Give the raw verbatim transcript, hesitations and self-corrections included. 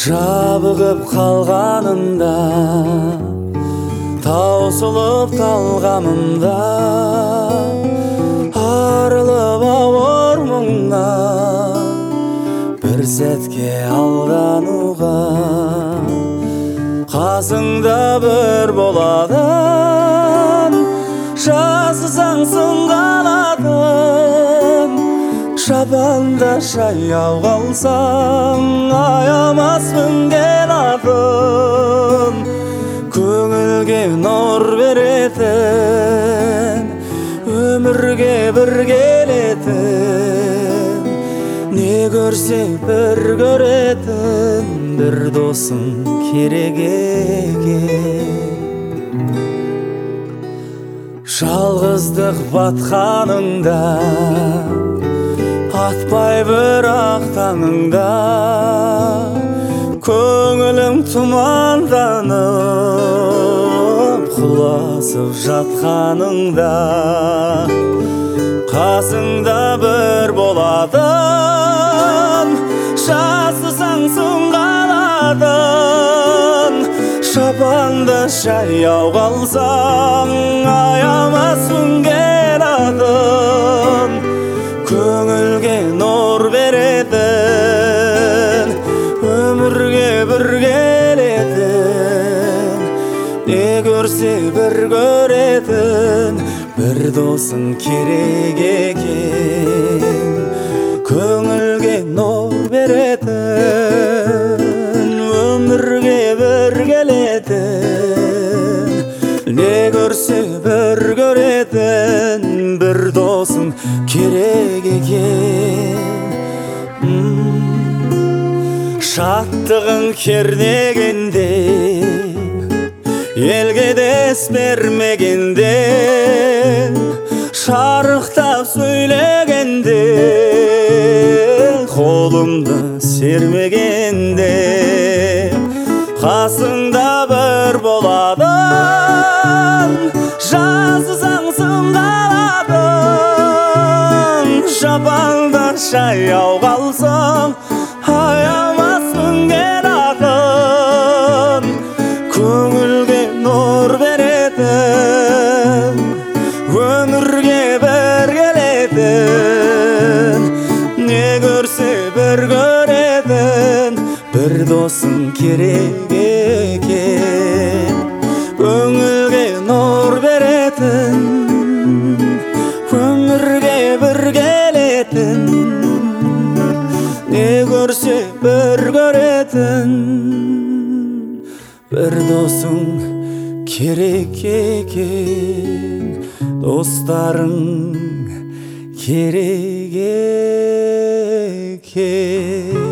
жабығып қалғанымда, таусылып талғанымда, арылып ауыр мұңнан бір сәтке алдануға, қасыңда бір боладың, жазсаң сыңғаладың. Шабанда жаяу қалсаң, аямаспын келатын, көңілге нұр беретін, өмірге бір келетін, не көрсе бір көретін, бір досың керек екен. Жалғыздық батқаныңда, атпай бірақ таңыңда, көңілім тұманданып, құласып жатқаныңда, қасыңда бір боладың, жазсаң сыңғаладың. Шабанда жаяу қалсаң, аямаспын келатын, көңілге нұр беретін, өмірге бір келетін, не көрсе бір көретін, бір досың керек екен. Көңілге нұр беретін, өмірге бір келетін, не көрсе бір көретін, бір досың керек екен. Шаттығың кернегенде, елге дес бермегенде, шарықтап сөйлегенде, қолымды сермегенде, қасыңда бір боладың, жазсаң сыңғаладың. Шабанда жаяу қалсаң, аямаспын келатын, көңілге нұр беретін, өмірге бір келетін, не көрсе бір көретін, бір досың керек екен. Көңілге нұр беретін, өмірге бір келетін, не көрсе бір көретін, бір досың керек екен. Достарың керек екен.